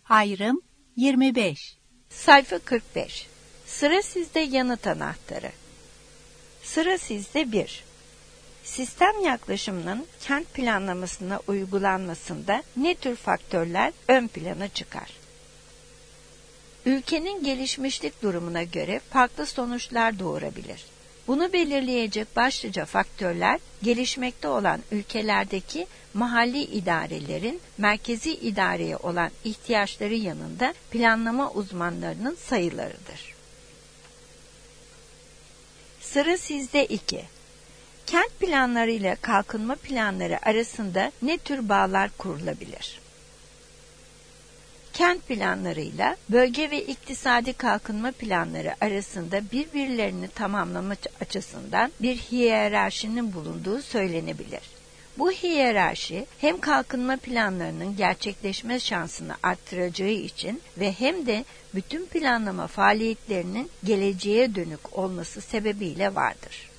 Ayrım 25. Sayfa 45. Sıra sizde yanıt anahtarı. Sıra sizde 1. Sistem yaklaşımının kent planlamasına uygulanmasında ne tür faktörler ön plana çıkar? Ülkenin gelişmişlik durumuna göre farklı sonuçlar doğurabilir. Bunu belirleyecek başlıca faktörler, gelişmekte olan ülkelerdeki mahalli idarelerin merkezi idareye olan ihtiyaçları yanında planlama uzmanlarının sayılarıdır. Sıra sizde 2. Kent planları ile kalkınma planları arasında ne tür bağlar kurulabilir? Kent planlarıyla bölge ve iktisadi kalkınma planları arasında birbirlerini tamamlama açısından bir hiyerarşinin bulunduğu söylenebilir. Bu hiyerarşi hem kalkınma planlarının gerçekleşme şansını arttıracağı için ve hem de bütün planlama faaliyetlerinin geleceğe dönük olması sebebiyle vardır.